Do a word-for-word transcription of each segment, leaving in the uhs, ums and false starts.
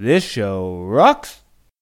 This show rocks.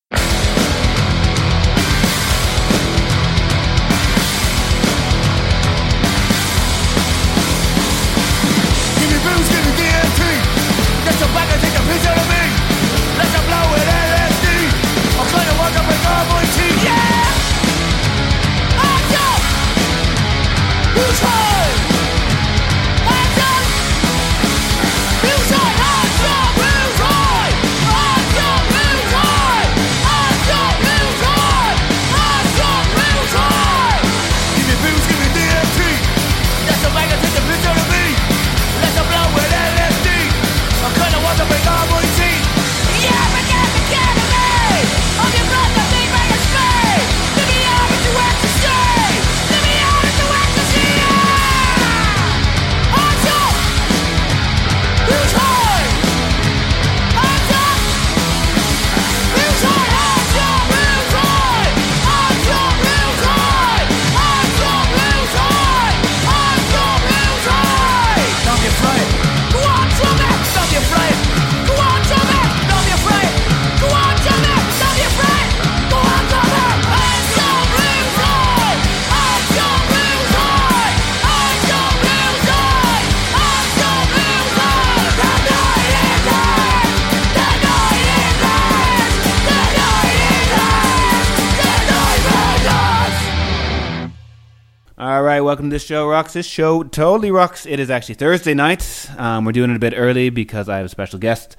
Alright, welcome to This Show Rocks. This show totally rocks. It is actually Thursday night. Um, we're doing it a bit early because I have a special guest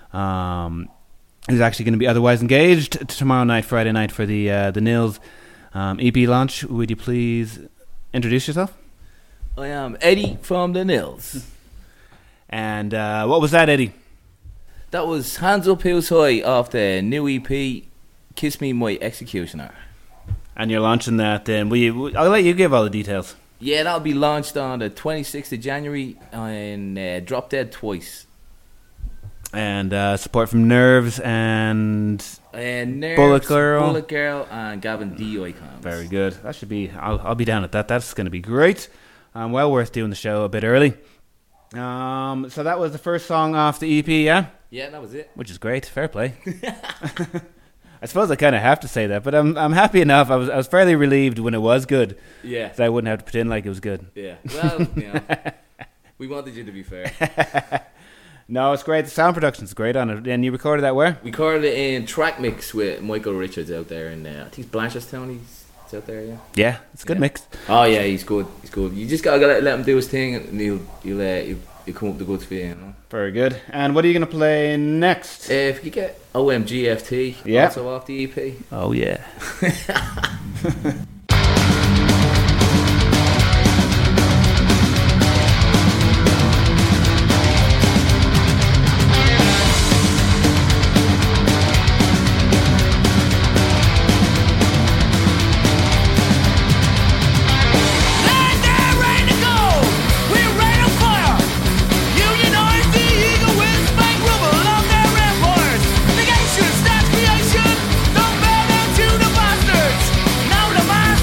um, who's actually going to be otherwise engaged tomorrow night, Friday night, for the uh, the Nils um, E P launch. Would you please introduce yourself? I am Eddie from the Nils. And uh, what was that, Eddie? That was Hands Up Hills High off the new E P, Kiss Me My Executioner. And you're launching that then. Will you, I'll let you give all the details. Yeah, that'll be launched on the twenty-sixth of January and uh, Drop Dead Twice. And uh, support from Nerves and uh, Nerves, Bullet Girl. Bullet Girl and Gavin D. Icons. Very good. That should be, I'll, I'll be down at that. That's going to be great. Um, well worth doing the show a bit early. Um, so that was the first song off the E P, yeah? Yeah, that was it. Which is great. Fair play. I suppose I kind of have to say that, but I'm I'm happy enough. I was I was fairly relieved when it was good. Yeah. That I wouldn't have to pretend like it was good. Yeah. Well, you know, we wanted you to be fair. No, it's great. The sound production's great on it. And you recorded that where? We recorded it in Track Mix with Michael Richards out there in uh, I think it's Blanchardstown. He's it's out there, yeah. Yeah, it's a good yeah. mix. Oh yeah, he's good. He's good. You just gotta let, let him do his thing, and he'll he'll uh, he'll, he'll come up with the goods for you. You know? Very good. And what are you gonna play next? Uh, if you get O M G F T, yeah. also off the E P. Oh yeah. Negation, stats creation, don't bow down to the bastards. Now the man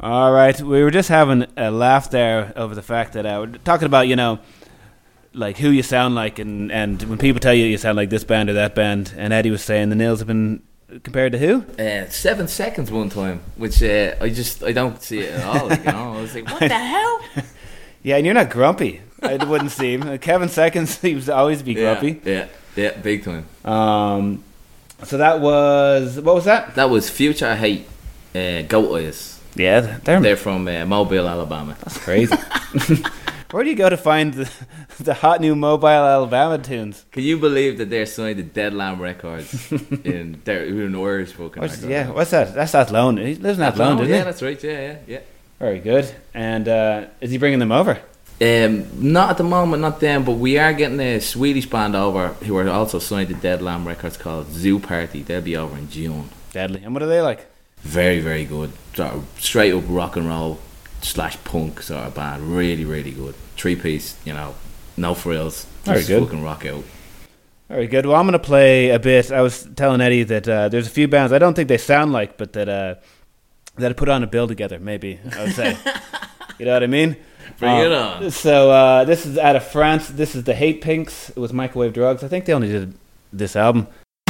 All right, we were just having a laugh there over the fact that uh, we're talking about, you know, like who you sound like, and, and when people tell you you sound like this band or that band, and Eddie was saying the Nils have been compared to who? Uh, seven seconds one time, which uh, I just I don't see it at all. Like, you know, I was like, what the hell? Yeah, and you're not grumpy. It wouldn't seem. Uh, Kevin Seconds seems to always be grumpy. Yeah, yeah, yeah, big time. Um, so that was what was that? That was Future Hate, uh, Goat Eyes. Yeah, they're They're from uh, Mobile, Alabama. That's crazy. Where do you go to find the, the hot new Mobile, Alabama tunes? Can you believe that they're signed to Dead Lamb Records in their in Irish fucking What's, record? yeah, what's that? That's Athlone. He lives in Athlone, doesn't yeah, he? that's right. Yeah, yeah, yeah. Very good. And uh, is he bringing them over? Um, not at the moment, not them, but we are getting a Swedish band over who are also signed to Dead Lamb Records called Zoo Party. They'll be over in June. Deadly. And what are they like? Very, very good. Sort of straight up rock and roll slash punk sort of band. Really, really good. Three piece, you know, no frills. Very Just good. fucking rock out. Very good. Well, I'm going to play a bit. I was telling Eddie that uh, there's a few bands I don't think they sound like, but that uh, that I put on a bill together, maybe, I would say. You know what I mean? Bring um, it on. So uh, this is out of France. This is the Hate Pinks. It was Microwave Drugs. I think they only did this album.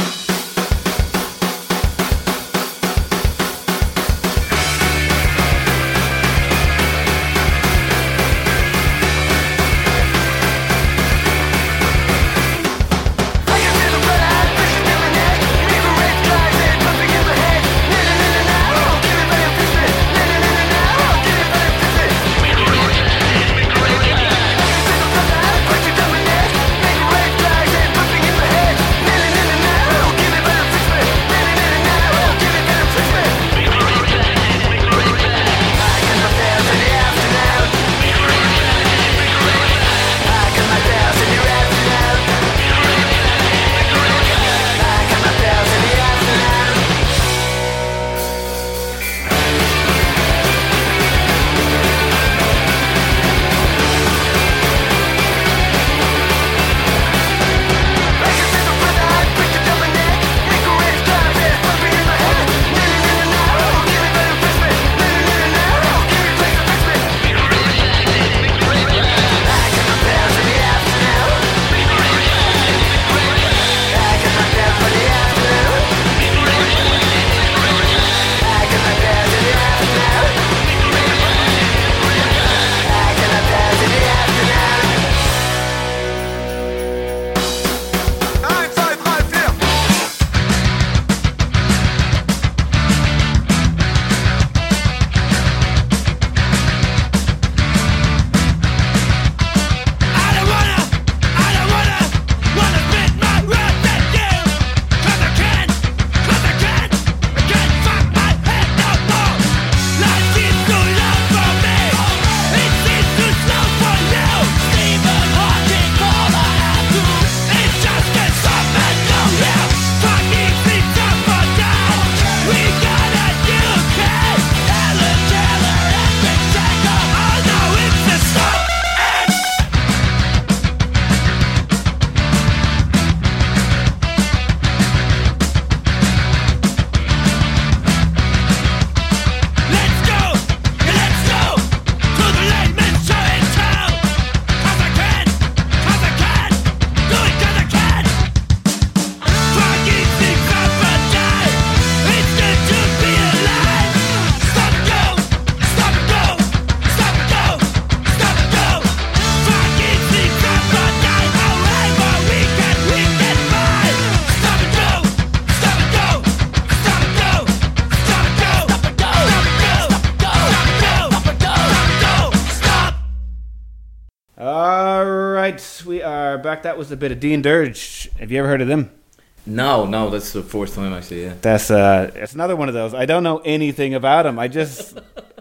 Back, that was a bit of Dean Dirge. Have you ever heard of them? No, no, that's the first time I see it. That's uh, it's another one of those. I don't know anything about them. I just,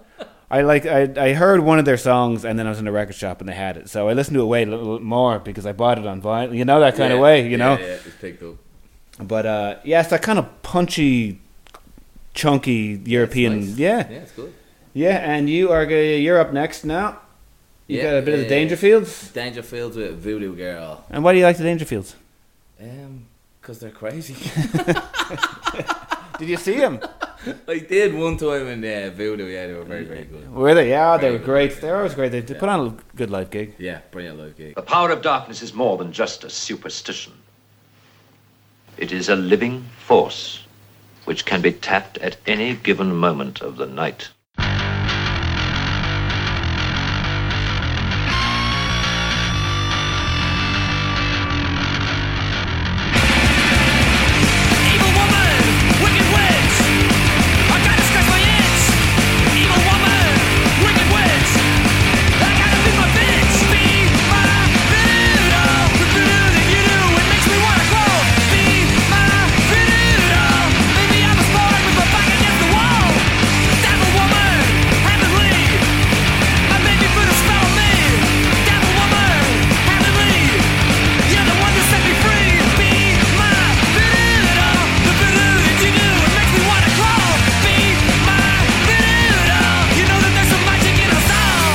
I like, I, I heard one of their songs, and then I was in a record shop and they had it, so I listened to it way a little more because I bought it on vinyl. You know, that kind yeah, of way. You yeah, know. Yeah, it's picked up. But uh, yeah, it's that kind of punchy, chunky European. Nice. Yeah, Yeah, it's good. Yeah, and you are g- you're up next now. You Yeah, got a bit uh, of the Dangerfields. Dangerfields with Voodoo Girl. And why do you like the Um, because they're crazy. Did you see them? I did one time in uh, Voodoo. Yeah, they were very, very good. Were they? Yeah, they Very were good. great. They were always great. They, they Yeah. put on a good live gig. Yeah, brilliant live gig. The power of darkness is more than just a superstition. It is a living force which can be tapped at any given moment of the night. Evil woman, wicked witch. I gotta scratch my itch. Evil woman, wicked witch. I gotta be my bitch. Be my voodoo. The voodoo that you do, it makes me wanna grow. Be my voodoo. Maybe I was born with my back against the wall. Devil woman, heavenly. I made me put a spell on me. Devil woman, heavenly. You're the one that set me free. Be my voodoo. The voodoo that you do, it makes me wanna grow. Be my voodoo. You know that there's some magic in us all.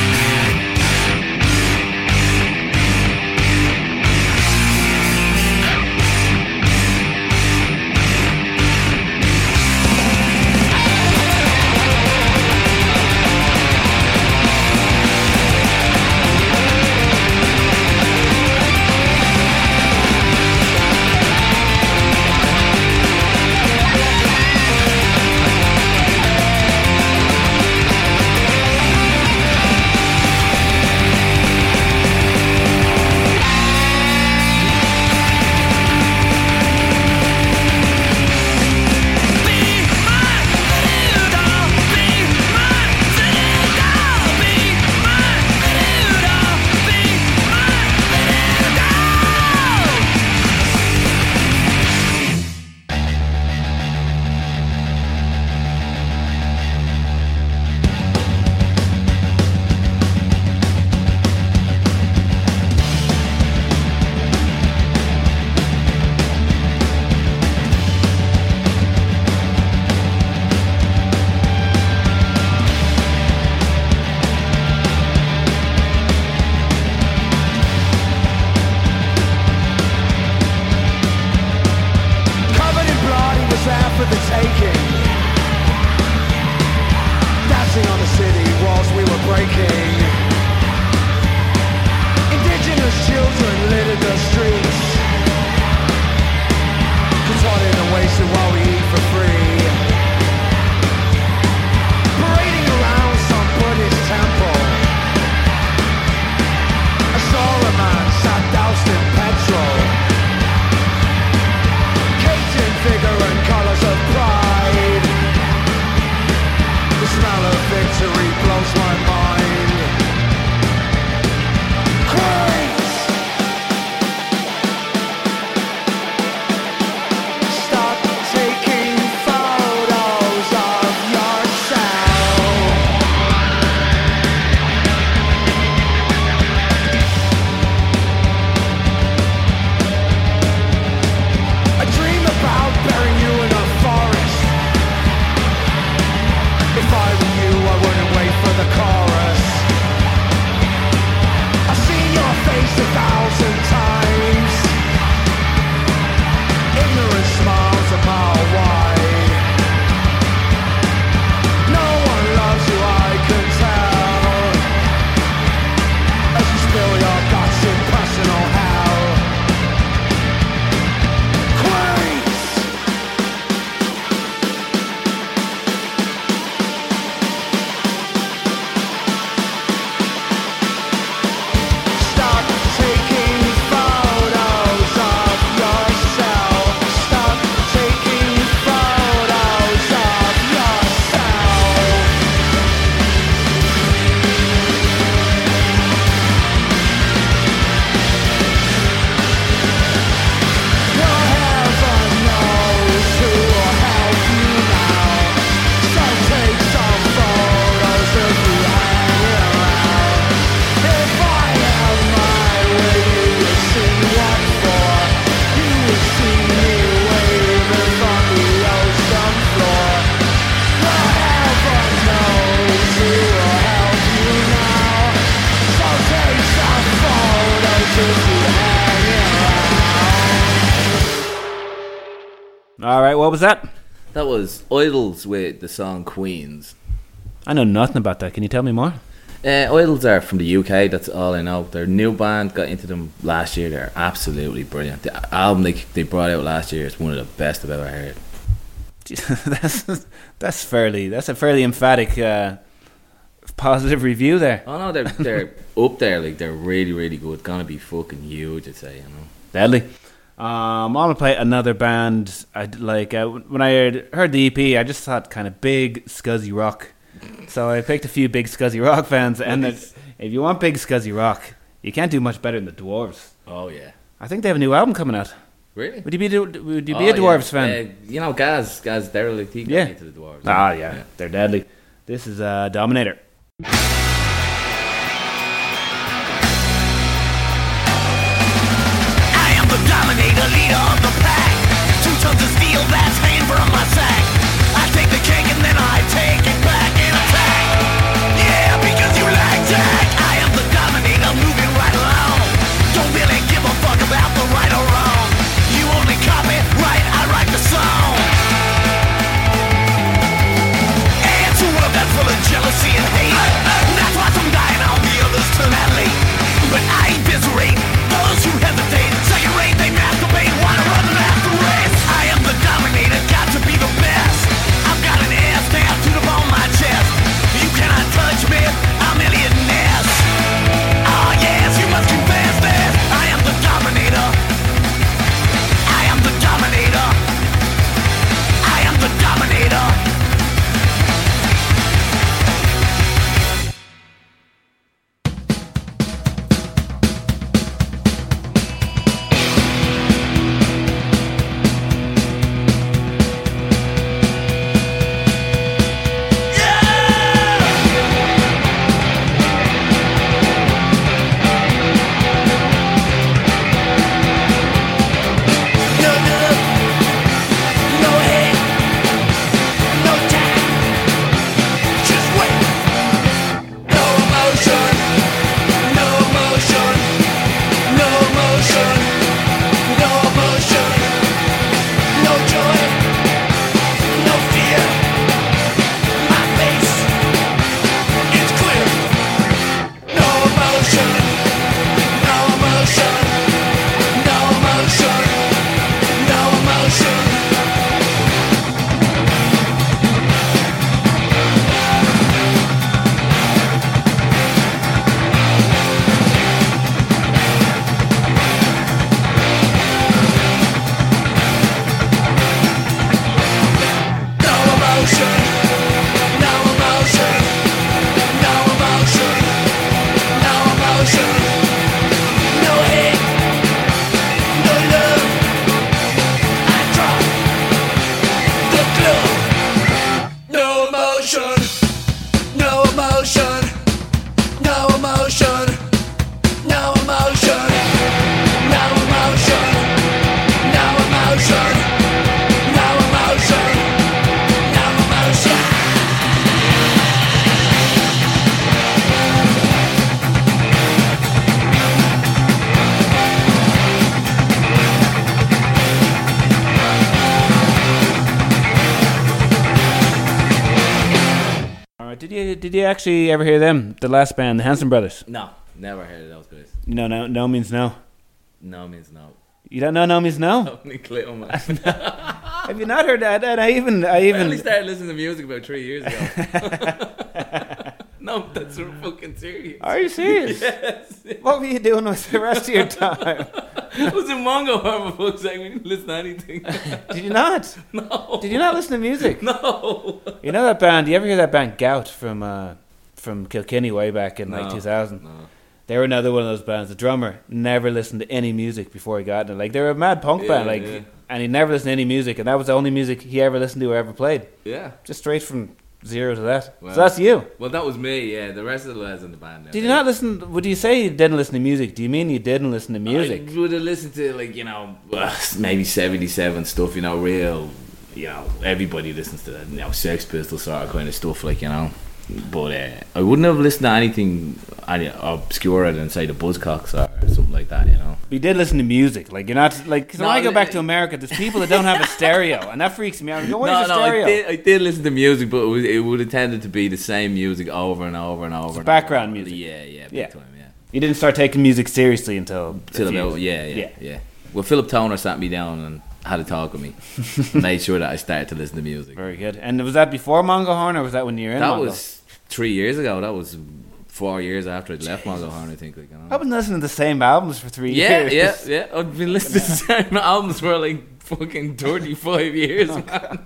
Covered in blood, he was there for the taking. Dancing on the city walls we were breaking. Indigenous children littered the streets, contorted and wasted while we eat for free. Parading around some Buddhist temple, I saw a man sat doused in petrol. Caked in figure and colors of pride. The smell of victory blows my mind. Queens! Stop taking photos of yourself. I dream about burying you in a forest. If I were you, I wouldn't wait for the chorus. I've seen your face a thousand times. Ignorant smiles a mile wide. No one loves you, I can tell. As you spill your guts in personal hell. Queens! Stop taking photos of yourself. Stop taking photos of yourself. Your heaven knows who will help you now. So take some photos if you hang around. If I have my way, you would see what for. You would see me waving from the ocean floor. Your heaven knows who will help you now. So take some photos if you hang around. All right, what was that? That was Idols with the song Queens. I know nothing about that. Can you tell me more? Uh, Idols are from the U K, that's all I know. Their new band, got into them last year. They're absolutely brilliant. The album they, they brought out last year is one of the best I've ever heard. that's that's fairly that's a fairly emphatic uh, positive review there. Oh no, they're they're up there. Like they're really really good. Gonna be fucking huge, I'd say. You know, Deadly. Um, I'm gonna play another band. I like uh, when I heard, heard the E P, I just thought kind of big scuzzy rock. So I picked a few big scuzzy rock fans, and Nice. if you want big scuzzy rock, you can't do much better than the Dwarves. oh yeah, I think they have a new album coming out. really. Would you be would you be Oh, a Dwarves yeah. fan? Uh, you know, Gaz, Gaz Derelict, he got Yeah. me to the Dwarves. Ah, yeah, they're deadly. This is uh, Dominator. I am the dominator, leader of the pack. Two tons of steel that's hanging from my sack. I take the cake and then I take it back and attack. Yeah, because you like Jack. I am the dominator, moving right along. Don't really give a fuck about the right or wrong. You only copy, right? I write the song. And it's a world that's full of jealousy and hate. That's why some dying on the others turn out late. But I ain't viscerate those who hesitate. Second rate, they masturbate, wanna run an after race. I am the dominator, got to be the best. I've got an ass tattooed upon my chest. You cannot touch me, I'm Elliot Ness. Oh yes, you must confess that I am the dominator. I am the dominator. I am the dominator. No love, no hate, no time. Just wait. No emotion, no emotion, no emotion, no emotion, no joy, no fear. My face is clear. No emotion, no emotion, no emotion. No emotion. No emotion. No emotion. No emotion. No emotion. No hate. No love. I drop the glove. No emotion, no emotion, no emotion, no emotion, no emotion, no emotion, no emotion, no emotion. All right, did you did you actually ever hear them? The last band, the Hanson Brothers. No, never heard of those guys. No, no, no means no. No means no. You don't know no means no. Only Clinton, man. Have you not heard that? And I even I I only even started listening to music about three years ago. No, that's fucking serious. Are you serious? Yes. What were you doing with the rest of your time? I was in Mongo for fuck's sake. We didn't listen to anything. Did you not? No. Did you not listen to music? No. You know that band? You ever hear that band Gout from uh, from Kilkenny way back in No, like two thousand? no. They were another one of those bands. The drummer never listened to any music before he got in. Like they were a mad punk Yeah, band, like, yeah. and he never listened to any music, and that was the only music he ever listened to or ever played. Yeah. Just straight from zero to that. Wow. So that's you. Well, that was me. Yeah. The rest of the lads in the band. Now, Did you not listen? Would you say you didn't listen to music? Do you mean you didn't listen to music? I would have listened to like you know maybe seventy-seven stuff. You know, real. You know, everybody listens to that. You know, Sex Pistols sort of kind of stuff. Like you know. But uh, I wouldn't have listened to anything any obscure than say the Buzzcocks or something like like that, you know. But you did listen to music, like you're not like. Cause No, when I go li- back to America, there's people that don't have a stereo, and that freaks me out. I go, where's no, your no, stereo? I did, I did listen to music, but it, was, it would have tended to be the same music over and over and over. and background over. music. Yeah, yeah, big Yeah. time, yeah. You didn't start taking music seriously until a Till few- about, yeah, yeah, Yeah. yeah, Well, Philip Toner sat me down and had a talk with me, made sure that I started to listen to music. Very good. And was that before Mongahorn, or was that when you were in That Mongo? was three years ago. That was four years after I'd left Mongahorn, I think. Like, you know. I've been listening to the same albums for three Yeah, years. yeah, yeah. I've been listening to the same albums for like fucking thirty-five years, man.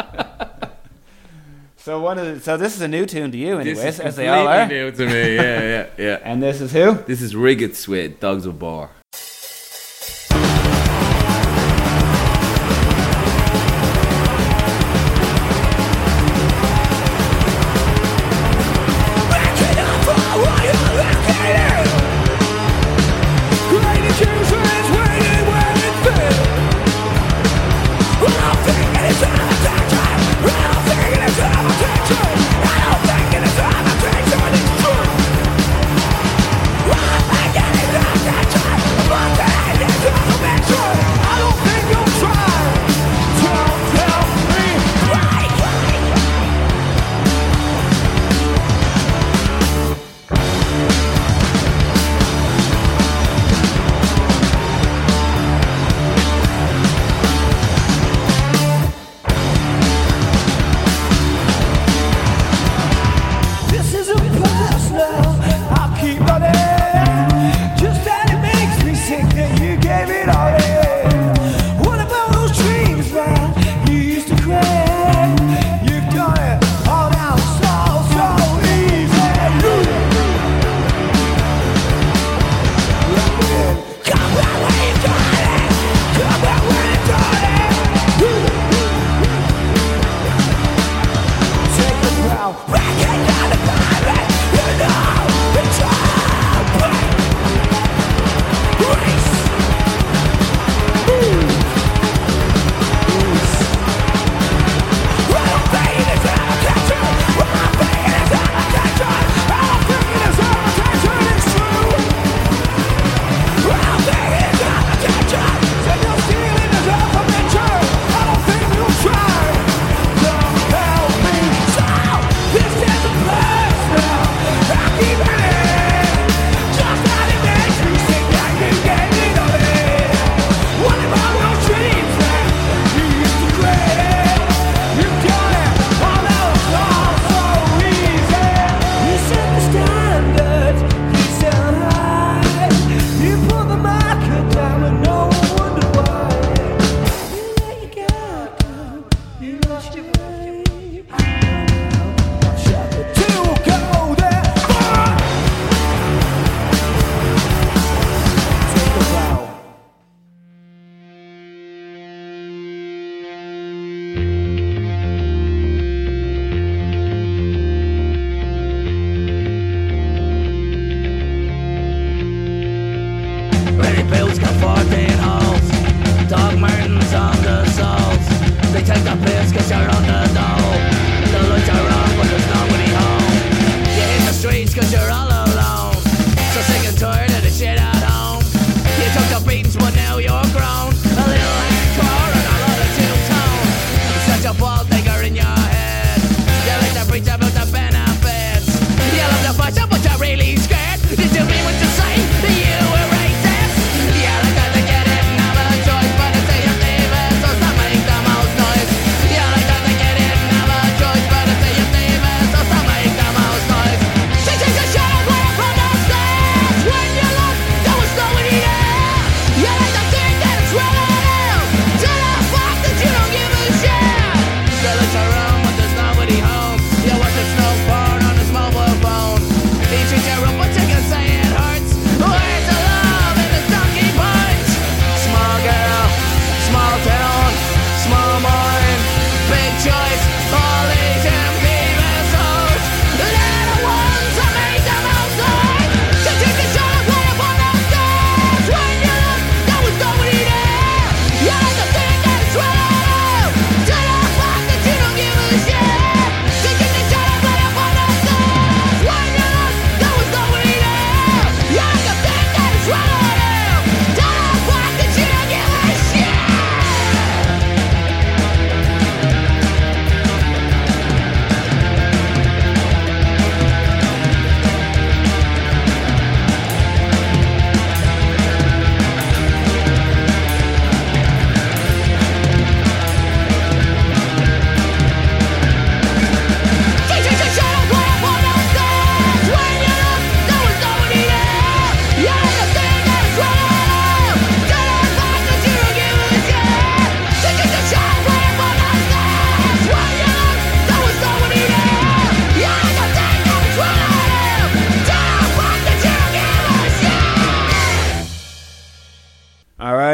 So one of the, so this is a new tune to you, anyways, This is as they all are. completely new to me. Yeah, yeah, yeah. And this is who? This is Riggets with Dogs of Bar. Attention!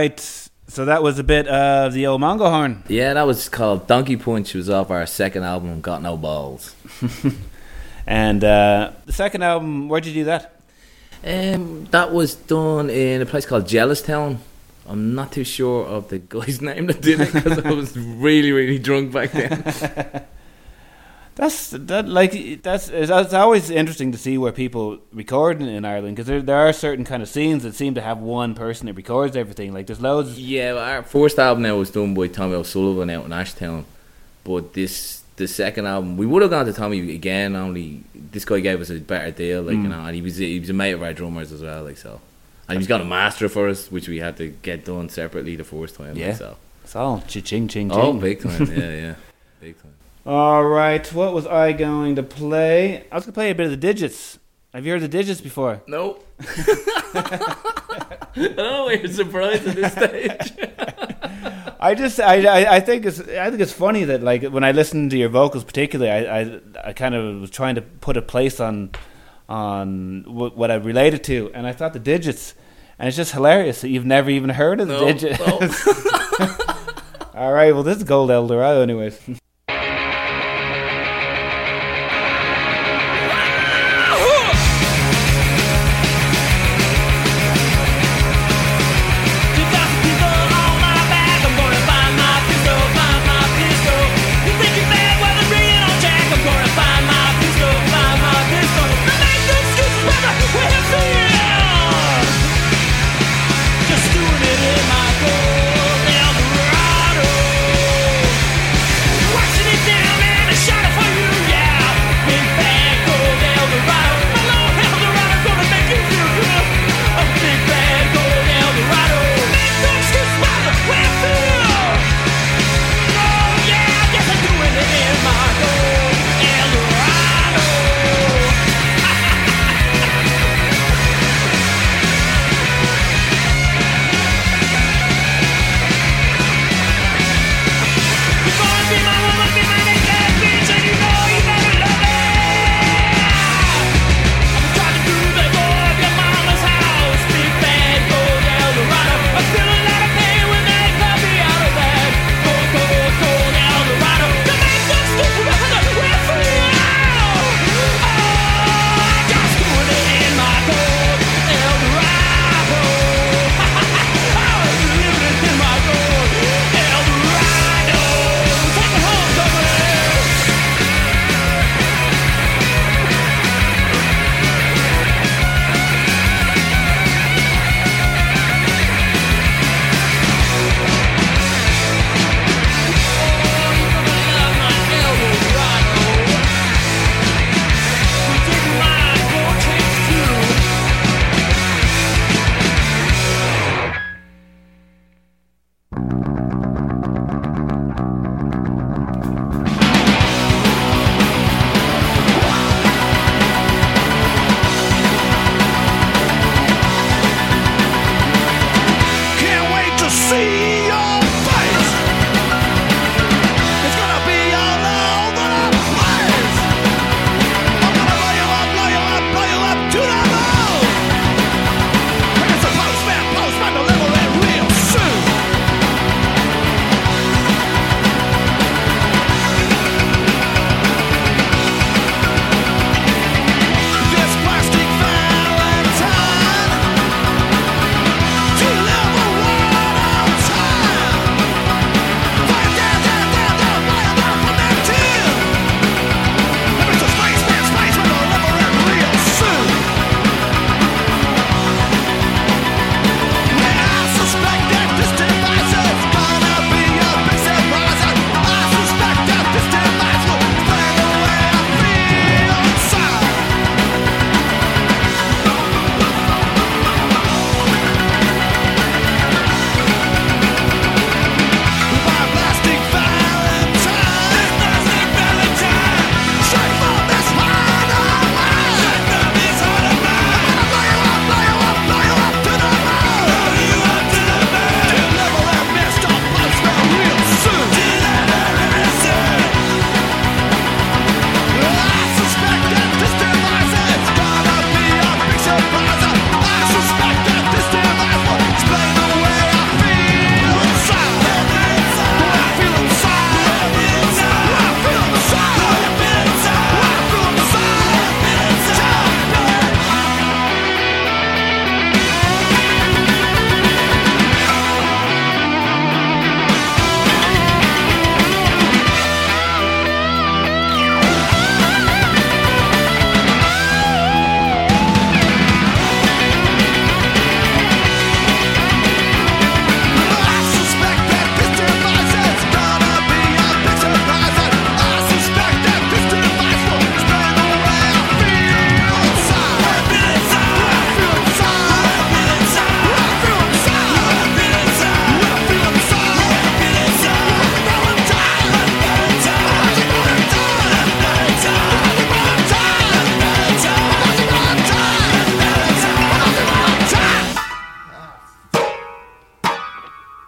right. So that was a bit of the old Mongo horn. Yeah, that was called Donkey Punch. It was off our second album, Got No Balls. And uh, the second album, where'd you do that? Um, that was done in a place called Jealoustown. I'm not too sure of the guy's name that did it because I was really, really drunk back then. That's that like that's it's, it's always interesting to see where people record in, in Ireland, because there there are certain kind of scenes that seem to have one person that records everything. Like there's loads. Yeah, well, our first album now was done by Tommy O'Sullivan out in Ashtown, but this the second album we would have gone to Tommy again. Only this guy gave us a better deal, like Mm. you know, and he was he was a mate of our drummers as well, like so. And he's got a master for us, which we had to get done separately the first time. Yeah. Like, so. It's all ching ching Oh, ching. big time! Yeah, yeah, big time. All right, what was I going to play? I was going to play a bit of the Digits. Have you heard the Digits before? No. Oh, you're surprised at this stage. I just I, I, I think it's I think it's funny that like when I listen to your vocals particularly, I I, I kind of was trying to put a place on on what, what I related to, and I thought the Digits, and it's just hilarious that you've never even heard of the No, Digits. no. All right, well this is Gold Eldorado, anyways. Two thousand people on my back. I'm gonna find my pistol, find my pistol. You think you're bad? Well, they're bringing on Jack. I'm gonna find my pistol, find my pistol. I make no excuses, brother. We have fear. Just doing it in my gold Eldorado. Watch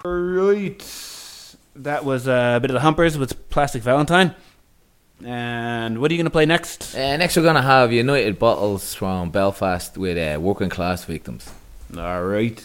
Right. That was uh, a bit of the Humpers with Plastic Valentine. And what are you going to play next? Uh, next, we're going to have United Bottles from Belfast with uh, Working Class Victims. All right.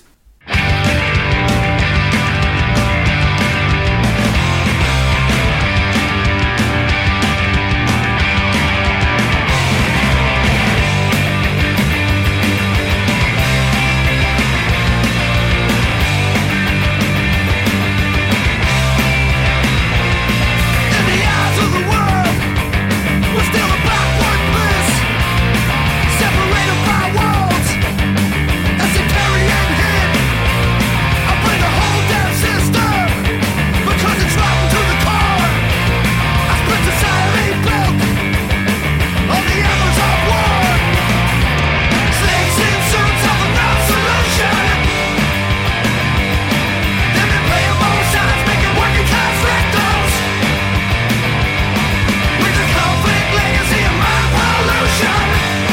In the eyes of the world, we're still a backward bliss, separated by walls, a sectarian hit. I bring the whole damn system, because it's rotten to the core. I split society built on the embers of war. Snakes in suits of no solution. They've been playing both sides, making working class victims. With the conflict, legacy, and mind pollution.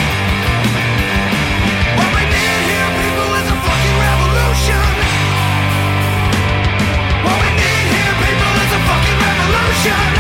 What we need here, people, is a fucking revolution. What we need here, people, is a fucking revolution.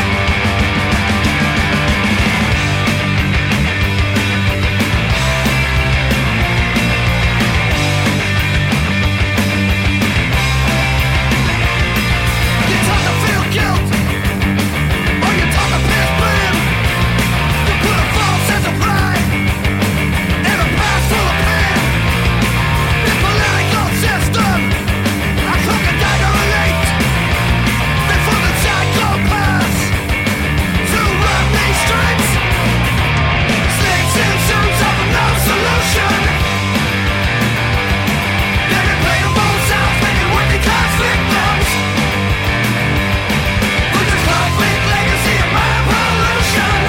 You're taught to feel guilt, or you're taught to piss blame. You put a false sense of pride in a past full of pain. This political system, I cloak a dagger relate. They form the psychopaths to run these streets. Snakes in suits of no solution. They've been playing both sides, making working class victims. With this conflict, legacy, and mind pollution.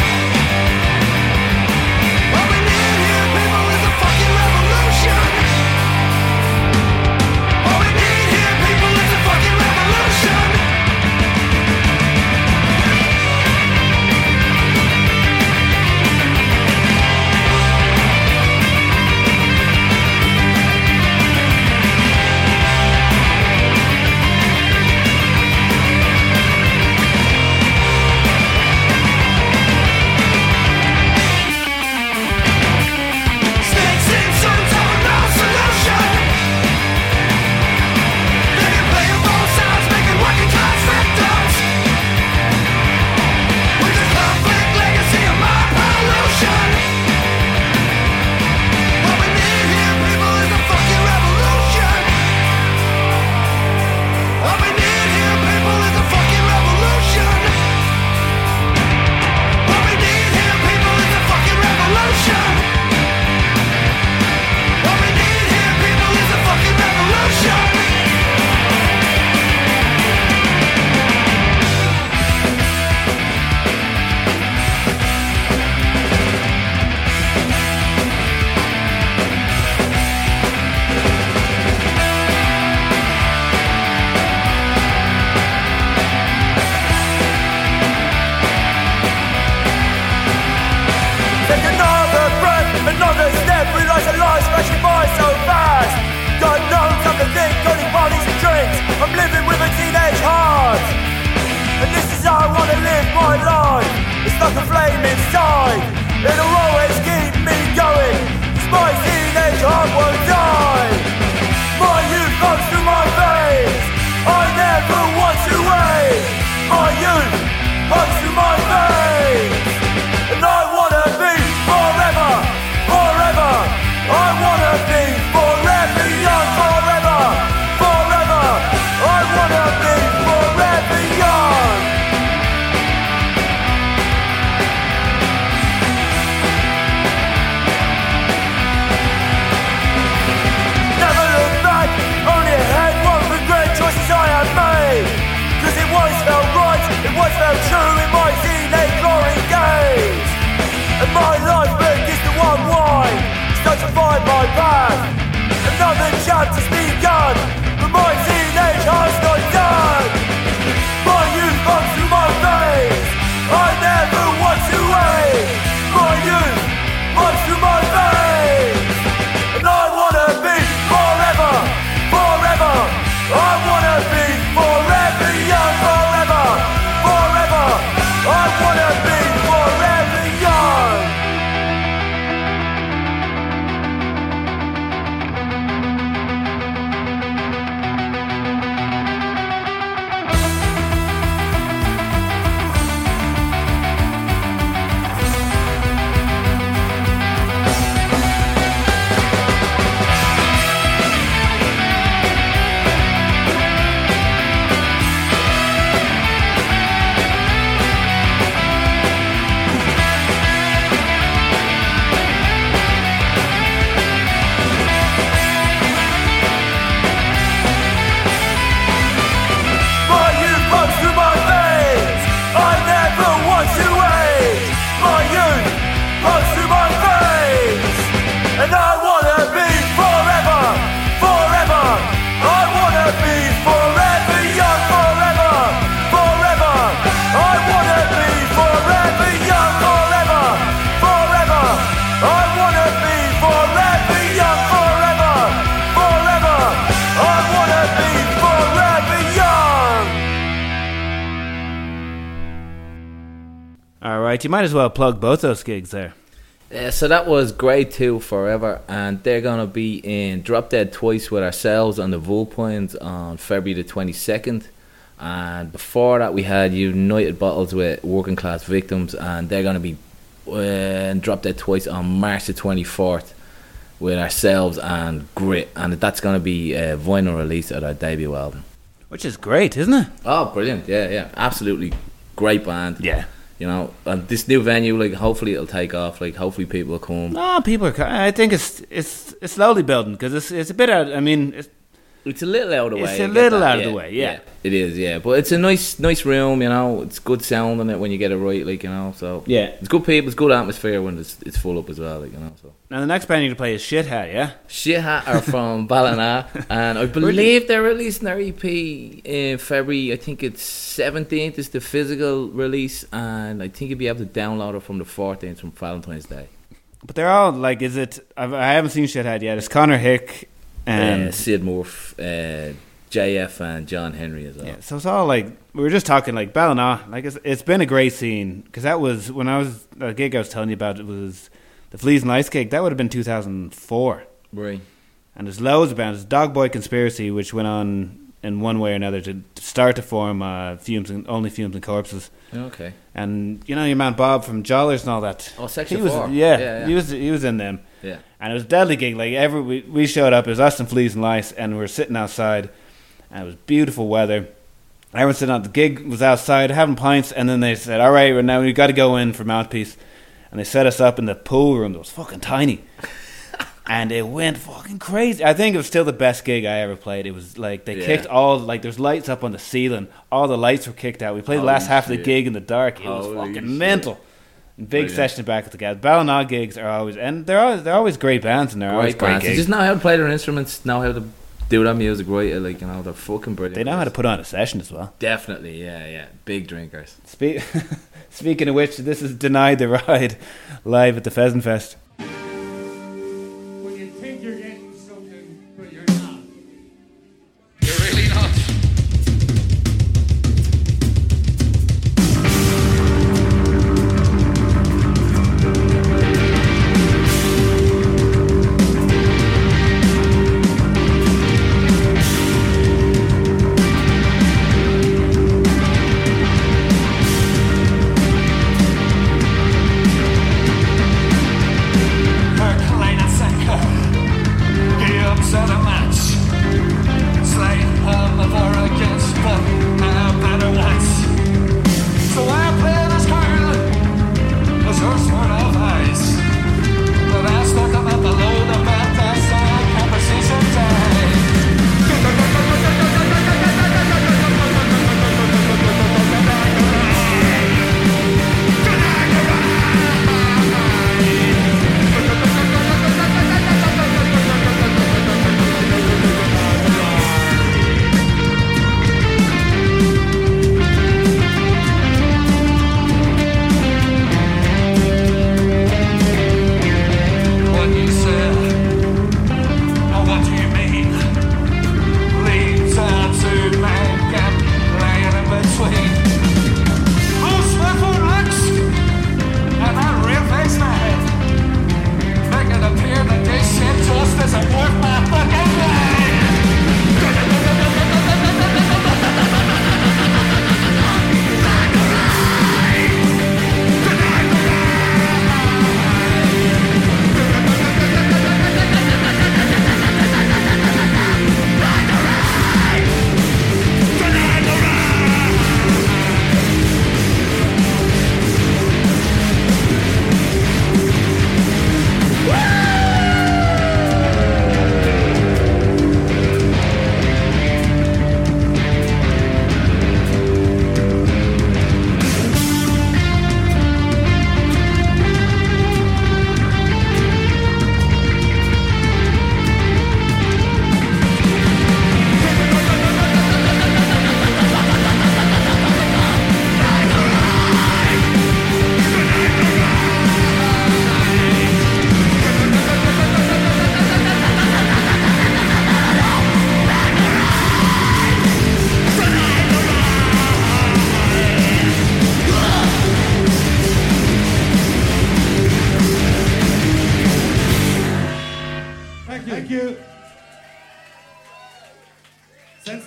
What we need here, people, is a fucking revolution. What we need here, people, is a fucking revolution. Snakes in suits of no solution. They've been playing both sides, making working class victims. With this conflict, legacy, and mind pollution. What we need here, people, is a fucking revolution. What we need here, people, is a fucking revolution. What we need here, people, is a fucking revolution. What we need here, people, is a fucking revolution. Take another breath, another step. Realize that life's rushing by so fast. God knows I'm the thing, cutting bodies and drinks. I'm living with a teenage heart, and this is how I wanna live my life. It's like a flame inside, it'll always keep me going. 'Cause my teenage heart won't die. My youth runs through my veins. I never want to wait. My youth runs through my veins. And I wanna be forever, forever. I wanna be forever young, forever, forever. I wanna be forever young. right, you might as well plug both those gigs there. Uh, so that was Grade two Forever, and they're going to be in Drop Dead Twice with ourselves on the Vulpines on February the twenty-second. And before that, we had United Bottles with Working Class Victims, and they're going to be uh, in Drop Dead Twice on March the twenty-fourth with ourselves and Grit. And that's going to be a vinyl release of our debut album. Which is great, isn't it? Oh, brilliant. Yeah, yeah. Absolutely great band. Yeah. You know, and this new venue, like, hopefully it'll take off. Like, hopefully people will come. No, people are. I think it's it's it's slowly building because it's it's a bit out. I mean, it's, It's a little out of the It's way. a I get little that, out of the way, yeah. It is, yeah. But it's a nice nice room, you know. It's good sound in it when you get it right, like, you know. So Yeah. it's good people, it's good atmosphere when it's it's full up as well, like, you know. So now the next band you're to play is Shithead, yeah. Shit Hat are from Ballina, and I believe they're releasing their E P in February. I think it's seventeenth is the physical release, and I think you'll be able to download it from the fourteenth from Valentine's Day. But they're all like, is it? I've, I haven't seen Shithead yet. It's Connor Hick and uh, Sid Murph, uh, J F, and John Henry as well. yeah. So it's all like we were just talking like Ballina. Like it's it's been a great scene because that was when I was the gig I was telling you about. It was the Fleas and Ice gig. That would have been two thousand four. Right. And there's loads of bands. There's Dog Boy Conspiracy, which went on in one way or another to, to start to form uh, Fumes and Only Fumes and Corpses. Okay. And you know your man Bob from Jollers and all that. Oh, Section he was, four. Yeah, Yeah, yeah. he was he was in them. Yeah. And it was a deadly gig. Like every we, we showed up, it was us and Fleas and Lice, and we were sitting outside, and it was beautiful weather. Everyone sitting out. The gig was outside having pints, and then they said, "All right, now we got to go in for mouthpiece," and they set us up in the pool room. That was fucking tiny. And it went fucking crazy. I think it was still the best gig I ever played. It was like they Yeah. kicked all like there's lights up on the ceiling. All the lights were kicked out. We played the Holy last half of the shit. gig in the dark. It was Holy fucking shit. mental. And big Brilliant. session back at the gas. Ballina gigs are always and they're always they're always great bands and they're always Great great bands. They gigs. just know how to play their instruments, know how to do their music right. Like, you know, they're fucking brilliant. They know how to put on a session as well. Definitely, yeah, yeah. Big drinkers. Spe- Speaking of which, this is Denied the Ride live at the Pheasant Fest. When you think you're getting something, but you're not. You're really not. You're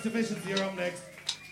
Deficiency, you're up next.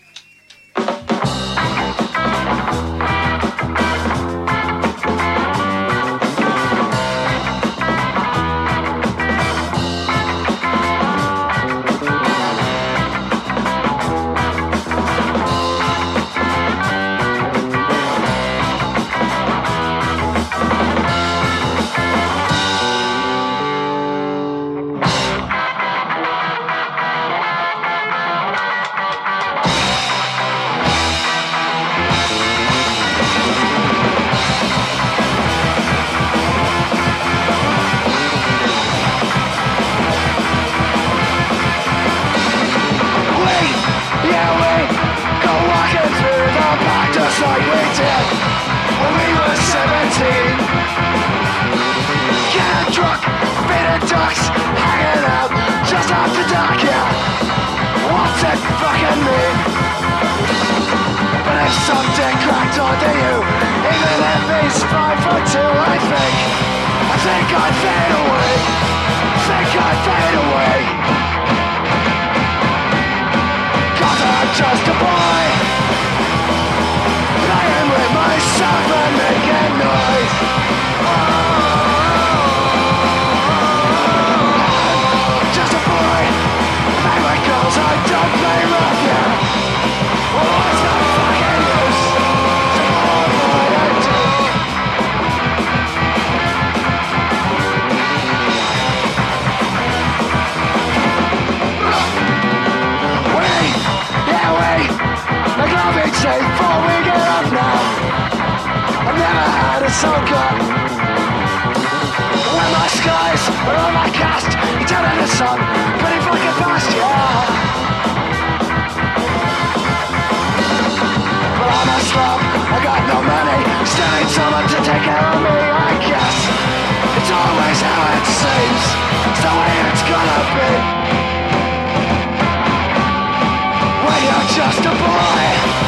Like we did when we were seventeen. Getting drunk, beating ducks, hanging out just after dark, yeah. What's it fucking mean? But if something cracked onto you, even if he's five foot two, I think I think I'd fade away. Think I'd fade away. Cause I'm just a boy, playing with myself and making noise. I'm just a boy, playing with girls, I don't play rough, yeah. What's the fucking use? To all what I do. Wait, yeah wait, like loving shape before we get up now. I've never had it so good. When my skies are on my cast, you turn in the sun pretty fucking fast, yeah. But I'm a slum, I got no money, still need someone to take care of me, I guess. It's always how it seems, it's the way it's gonna be. When you're just a boy,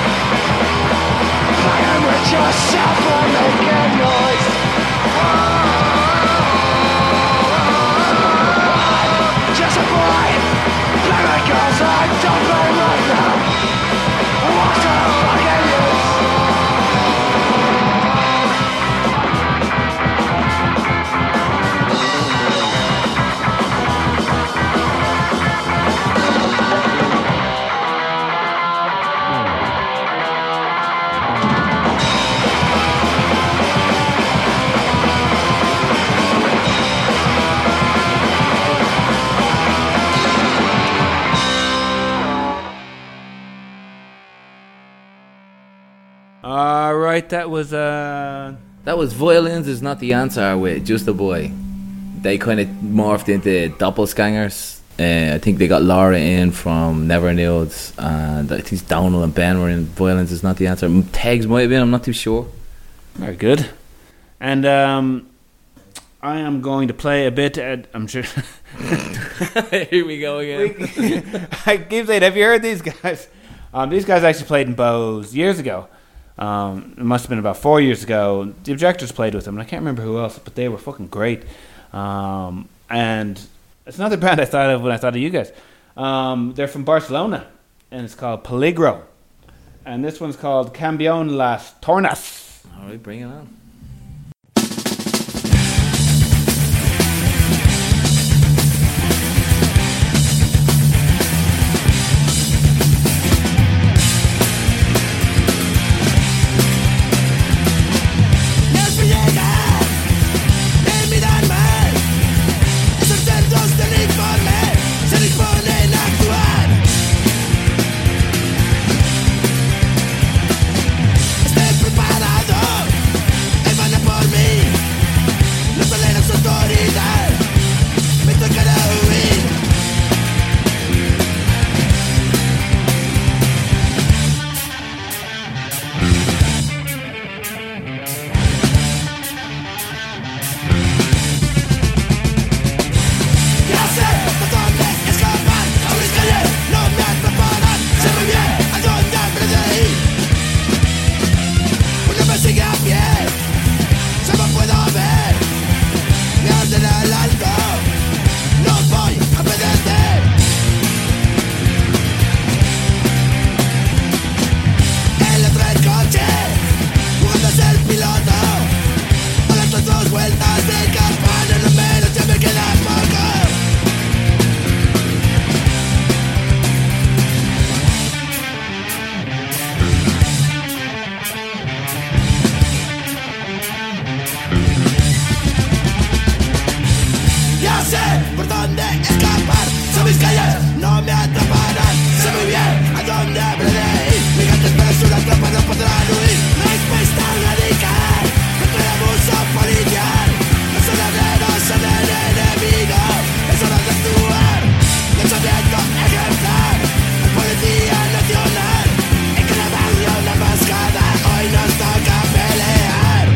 playing with yourself and making noise. I'm just a boy, playing with girls, I don't play right now. What's the fucking use? All right, that was uh, That was Violins Is Not the Answer with Just a Boy. They kind of morphed into doppelgangers. Uh, I think they got Laura in from Never Nudes, and I think Donald and Ben were in Violins Is Not the Answer. Tegs might have been, I'm not too sure. very good. And um, I am going to play a bit. At, I'm sure. Here we go again. I keep saying, have you heard these guys? Um, these guys actually played in Bose years ago. Um, it must have been about four years ago. The Objectors played with them, and I can't remember who else, but they were fucking great. Um, and it's another band I thought of when I thought of you guys. Um, they're from Barcelona, and it's called Peligro. And this one's called Cambion las Tornas. All right, bring it on. Estoy preparado puede escapar. Son mis calles, no me atraparán. Sé muy bien a dónde habré de ir. Mi gente es una trampa, no podrán huir. Respuesta radical contra el abuso policial. Los soldados son el enemigo, es hora de actuar. Lanzamiento ejemplar, el policía nacional. En cada barrio una emboscada, hoy nos toca pelear.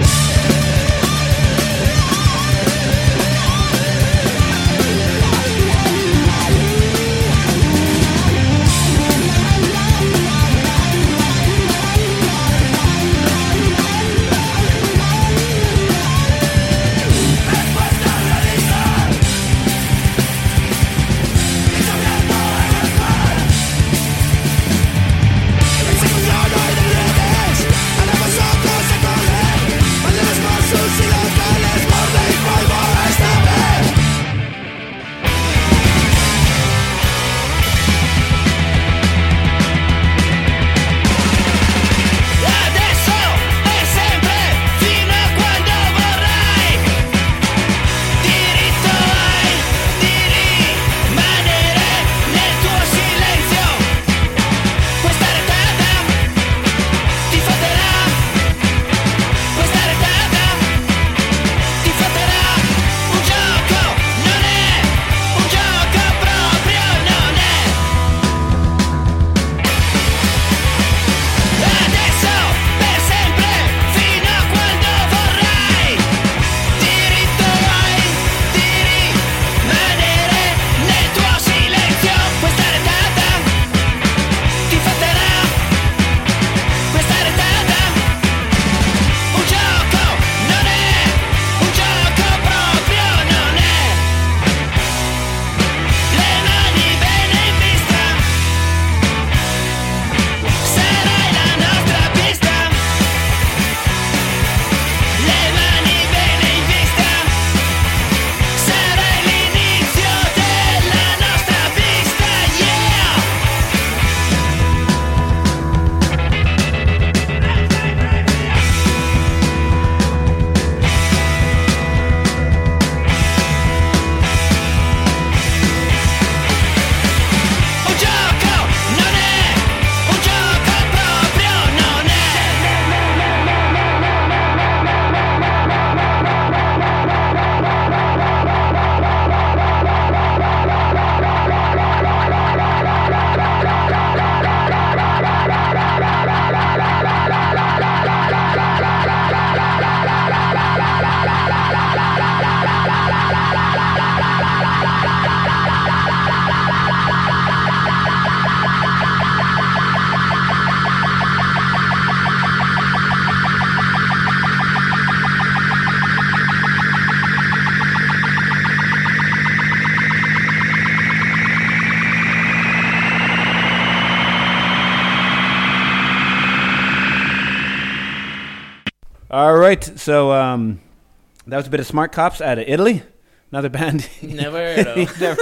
All right, so um, that was a bit of Smart Cops out of Italy, another band. Never heard of. Never.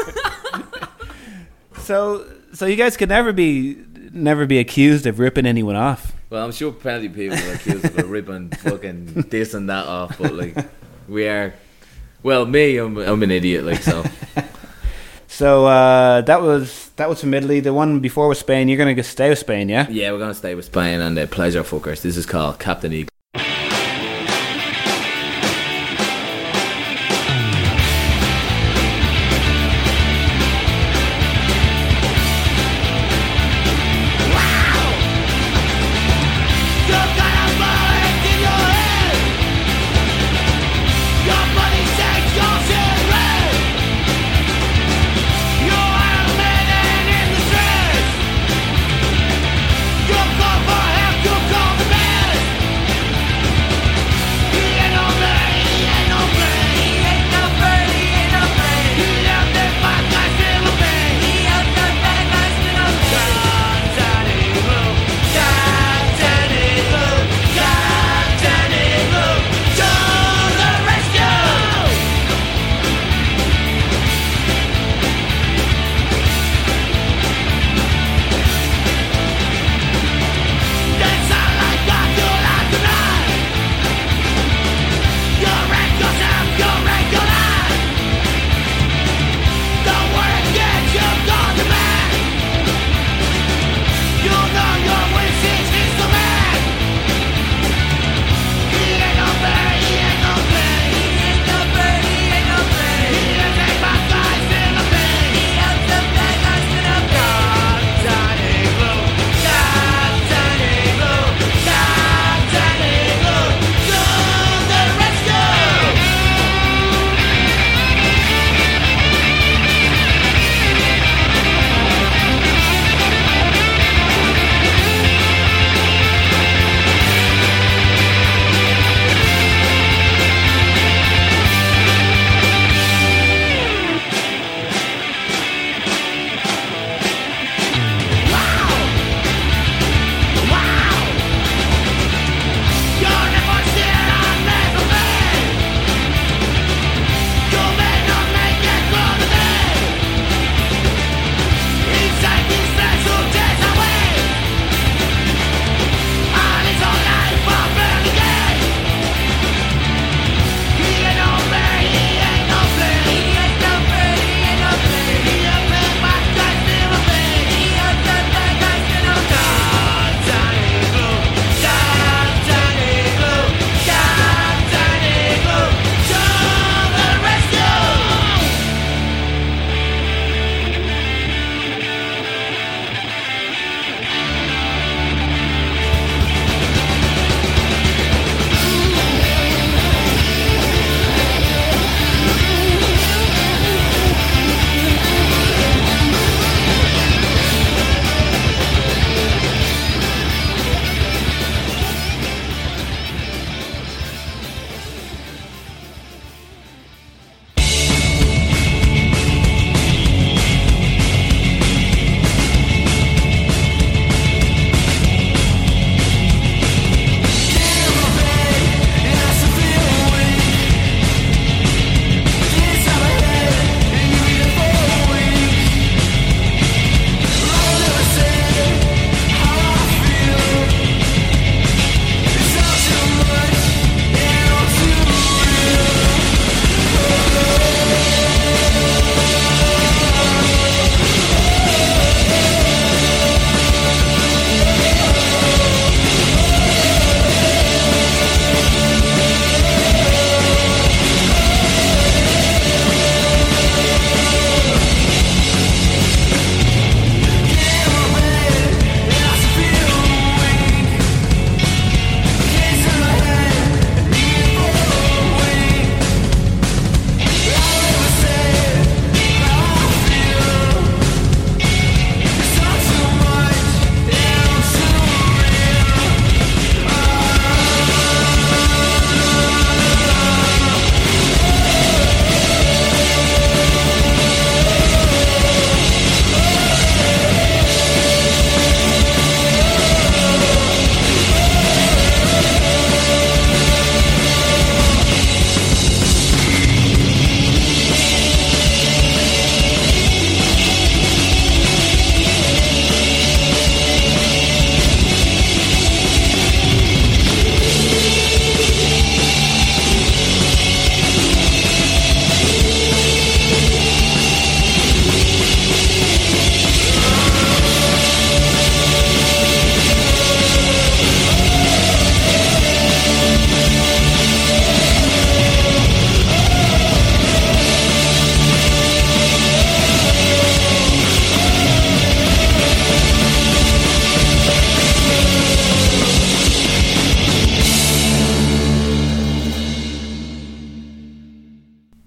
So, so you guys could never be, never be accused of ripping anyone off. Well, I'm sure plenty of people are accused of ripping fucking this and that off, but like, we are. Well, me, I'm, I'm an idiot, like so. So uh, that was that was from Italy. The one before was Spain. You're gonna stay with Spain, yeah? Yeah, we're gonna stay with Spain and the Pleasure Fuckers. This is called Captain Eagle. You're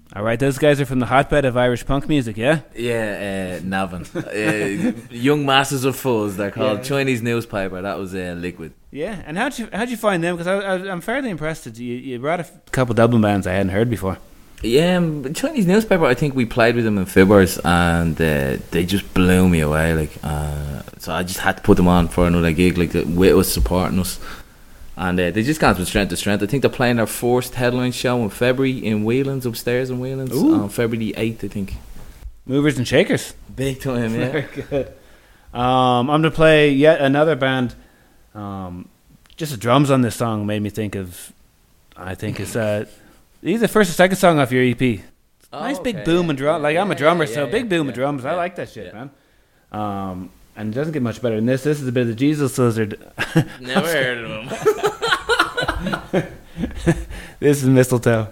All right, those guys are from the hotbed of Irish punk music, yeah? Yeah, uh, Navan. uh, Young Masters of Fuzz, they're called. Yeah. Chinese Newspaper, that was uh, Liquid. Yeah, and how'd you how'd you find them? Because I, I, I'm fairly impressed that you, you brought a f- couple Dublin bands I hadn't heard before. Yeah, um, Chinese Newspaper, I think we played with them in Fibbers, and uh, they just blew me away. Like, uh, so I just had to put them on for another gig. Like, the Wit was supporting us. And uh, they just gone from strength to strength. I think they're playing their first headline show in February in Whelan's, upstairs in Whelan's, Ooh. on February the eighth, I think. Movers and Shakers. Big time, yeah. Very good. Um, I'm going to play yet another band. Um, just the drums on this song made me think of, I think it's uh, either the first or second song off your E P. Oh, Nice big okay, boom yeah, and drum. yeah, Like, I'm a yeah, drummer, yeah, so yeah, big boom yeah, and drums. I yeah, like that shit, yeah. man. Um, and it doesn't get much better than this. This is a bit of the Jesus Lizard. Never heard of them. This is Mistletoe.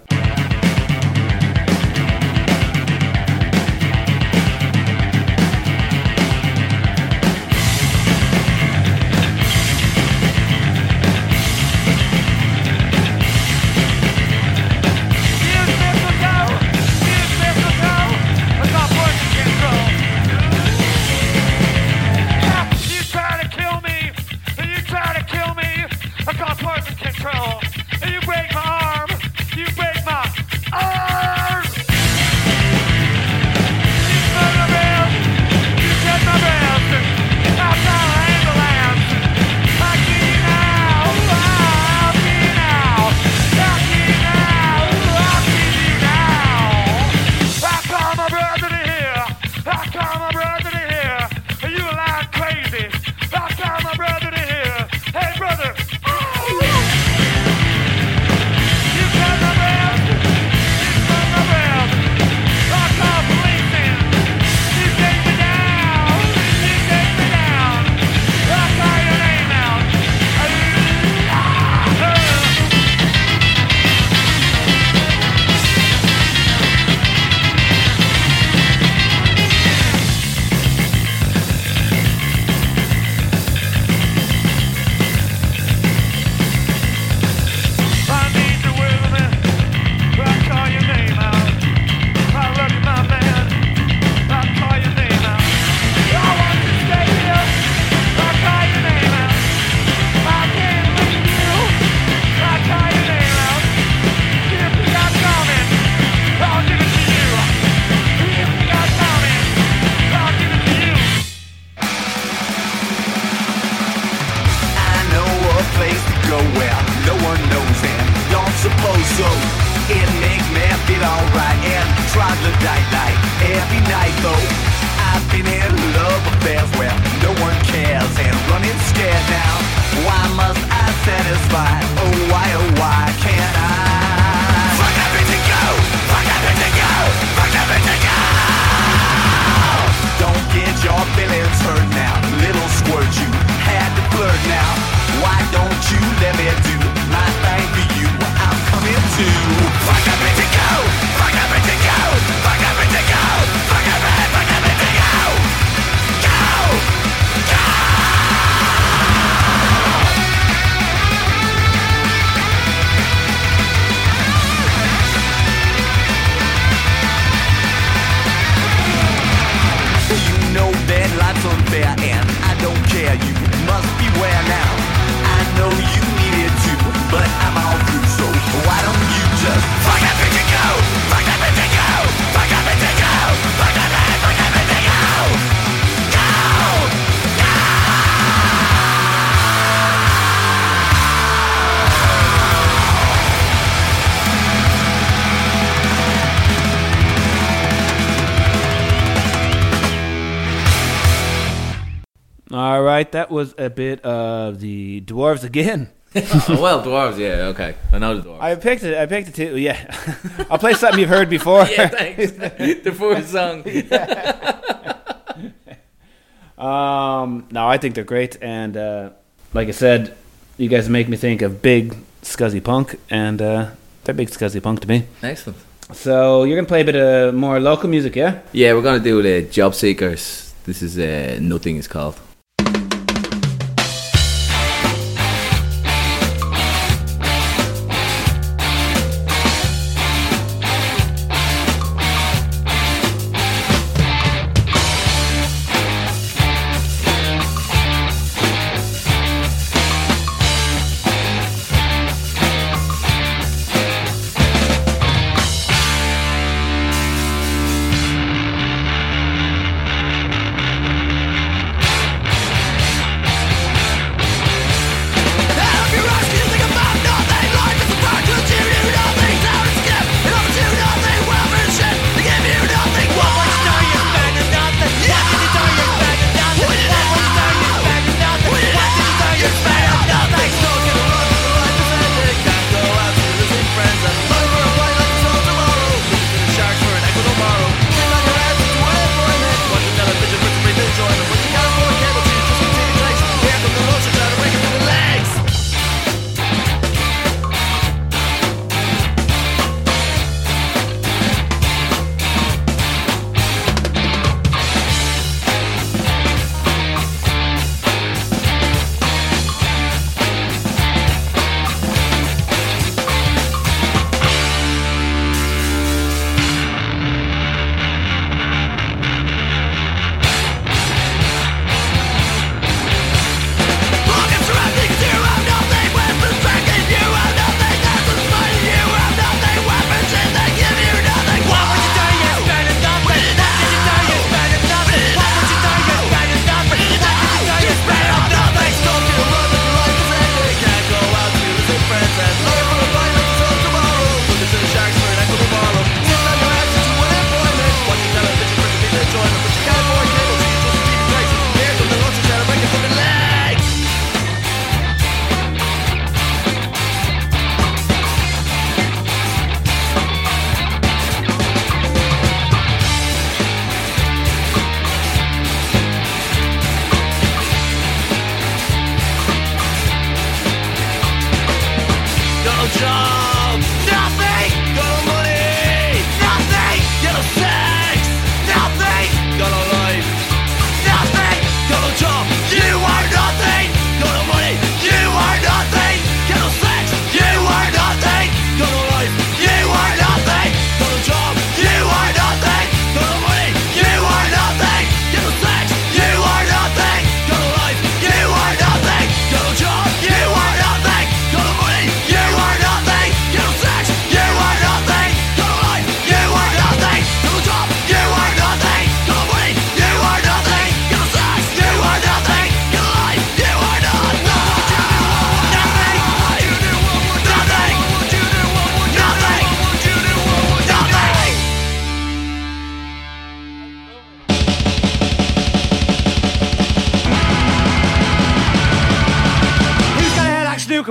Control. And you break my arm, you break my arm. You cut my breath, you cut my breath. I'll call an ambulance. I get you now, I'll get you now. I'll get you now, I'll get you now. I call my brother to here, I call my brother to here. You lying crazy. I call my brother to here. Hey brother. All right, that was a bit of the Dwarves again. Oh, well, Dwarves, yeah, okay. I know the Dwarves. I picked it. I picked it too. Yeah, I'll play something you've heard before. Yeah, thanks. The first song. um, no, I think they're great, and uh, like I said, you guys make me think of big scuzzy punk, and uh, they're big scuzzy punk to me. Excellent. So you're gonna play a bit of more local music, yeah? Yeah, we're gonna do the Job Seekers. This is uh, Nothing is called. Thank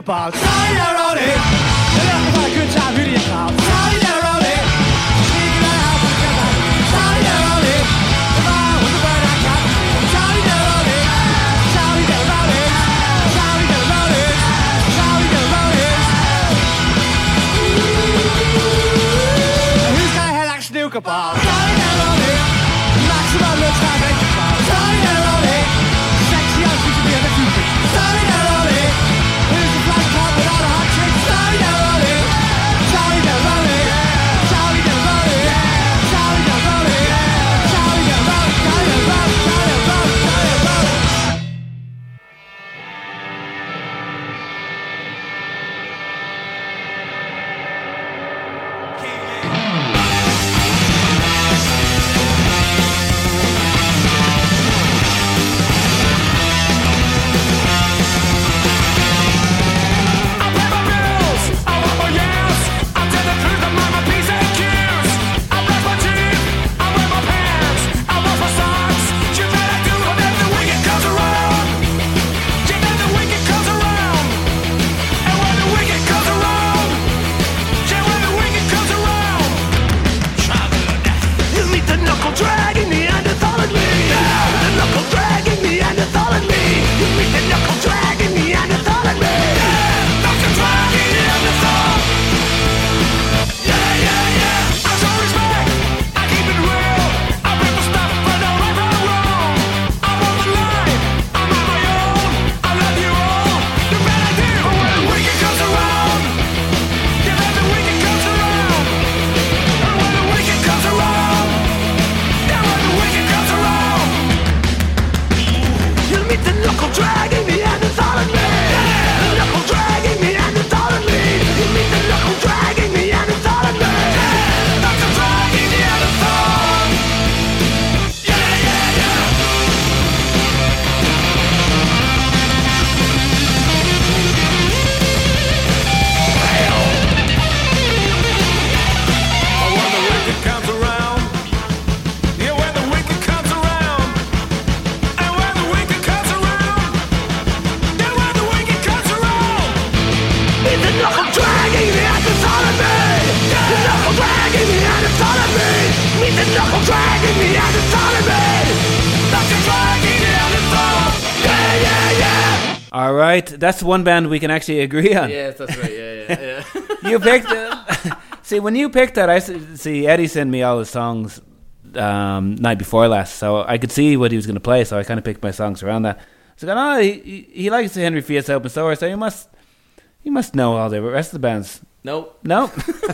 ball. Tony Delaroni. They're looking for a good time. Who do you call? Tony Delaroni. Sneaking out of the house. Tony Delaroni. The man with the bird I got. Tony Delaroni. Tony Delaroni. Tony Delaroni. Tony Delaroni. Who's got a head like a snooker ball? Tony Delaroni. Maximum looks like a ball. Tony Delaroni. Sexy on to be on the two feet. Tony Delaroni. Who's the black cop with all the hot chicks? Tony Delaroni. Tony Delaroni. Tony Delaroni. Tony Delaroni. Tony Delaroni. Tony Delaroni. Tony Delaroni. Tony Delaroni. I pay my bills, I want my yes. I tell the truth, I'm not my P's and Q's. I brush my teeth, I wear my pants, I wash my socks. You know I do whenever the weekend comes around. You know the weekend comes around. And when the weekend comes around, yeah, when the weekend comes around. You meet the knuckle dragging Neanderthal in me. The knuckle dragging Neanderthal in me. You meet the knuckle dragging Neanderthal in me. Knuckle dragging Neanderthal. Yeah, yeah, yeah. I show respect. I keep it real. I bring the stuff for the right from wrong. I'm on the line. I'm on my own. I love you all. The bad I do. But when the weekend comes around, yeah, when the weekend comes around. And when the weekend comes around, yeah, when the weekend comes around. You meet the knuckle dragging Neanderthal in me. The knuckle dragging Neanderthal in me. You meet the knuckle dragging Neanderthal in me. Knuckle dragging Neanderthal. Yeah, yeah, yeah. But when the weekend comes around, yeah, when the weekend comes around, and when the weekend comes around, yeah, when the weekend comes around, meet the knuckle dragging Neanderthal in me. The knuckle dragging Neanderthal in me. Meet the knuckle dragging Neanderthal in me. Knuckle dragging Neanderthal. Yeah, yeah, yeah. All right, that's one band we can actually agree on. Yes, that's right. Yeah, yeah, yeah. You picked it. See, when you picked that, I s- see Eddie sent me all his songs um, night before last, so I could see what he was going to play. So I kind of picked my songs around that. So I go, oh, he, he, he likes the Henry Fiat Open Source, so you must you must know all the rest of the bands. Nope. No,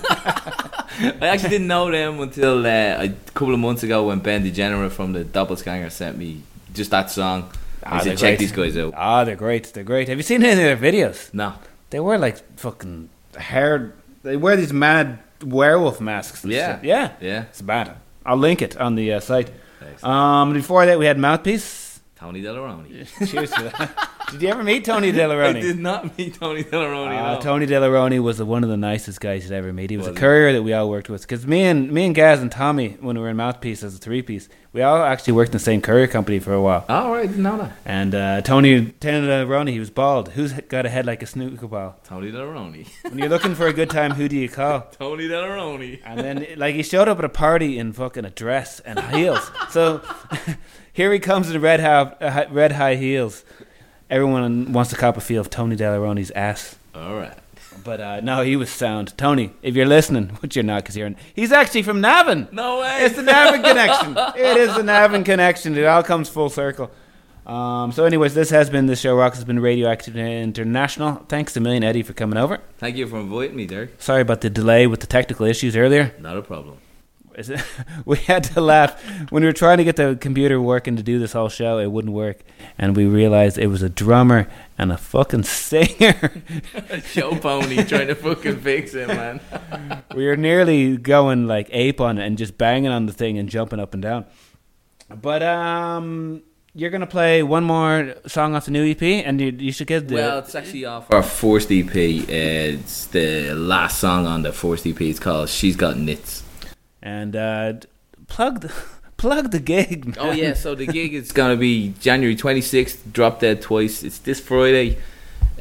I actually didn't know them until uh, a couple of months ago when Ben Degenerate from the Doppelganger sent me just that song. Ah, I they're said, check great. these guys out. Ah, they're great. They're great. Have you seen any of their videos? No. They wear like fucking hair. They wear these mad werewolf masks. and Yeah. shit. yeah, Yeah. It's bad. I'll link it on the uh, site. Thanks. Um, before that, we had Mouthpiece. Tony Delaroni. Cheers to that. Did you ever meet Tony I Delaroni? did not meet Tony Delaroni. Uh, no. Tony Delaroni was the, one of the nicest guys you'd ever meet. He was, Was a he? courier that we all worked with. Because me and me and Gaz and Tommy, when we were in Mouthpiece as a three-piece, we all actually worked in the same courier company for a while. Oh, right, didn't know that. And uh, Tony Tony Delaroni, he was bald. Who's got a head like a snooker ball? Tony Delaroni. When you're looking for a good time, who do you call? Tony Delaroni. And then, like, he showed up at a party in fucking a dress and heels. So here he comes in red high, uh, red high heels. Everyone wants to cop a feel of Tony Delaroni's ass. All right. But uh, no, he was sound. Tony, if you're listening, which you're not because you're in, he's actually from Navan. No way. It's the Navan connection. It is the Navan connection. It all comes full circle. Um, so anyways, this has been the show. Rock has been Radioactive International. Thanks a million, Eddie, for coming over. Thank you for inviting me, Derek. Sorry about the delay with the technical issues earlier. Not a problem. Is it- we had to laugh when we were trying to get the computer working to do this whole show. It wouldn't work, and we realized it was a drummer and a fucking singer. Joe Pony trying to fucking fix it, man. We were nearly going like ape on it and just banging on the thing and jumping up and down. But um, you're gonna play one more song off the new E P, and you, you should get the. Well, it's actually off our first E P. It's the last song on the first E P. It's called She's Got Nits. and uh, d- plug the plug the gig. Man. Oh yeah, so the gig is gonna be January twenty-sixth. Drop Dead Twice. It's this Friday. Uh,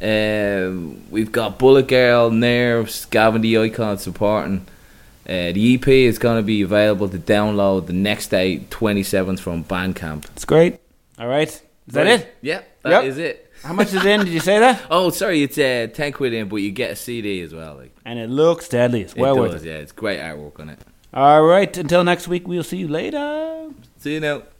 Um, we've got Bullet Girl, Nerves, Gavin the Icon supporting. Uh, the E P is going to be available to download the next day, twenty-seventh, from Bandcamp. It's great. All right. Is that it? Yeah, that is Yep. it. How much is in? Did you say that? Oh, sorry, it's uh, ten quid in, but you get a C D as well. Like, And it looks deadly. It's well it worth does, it. yeah. It's great artwork on it. All right. Until next week, we'll see you later. See you now.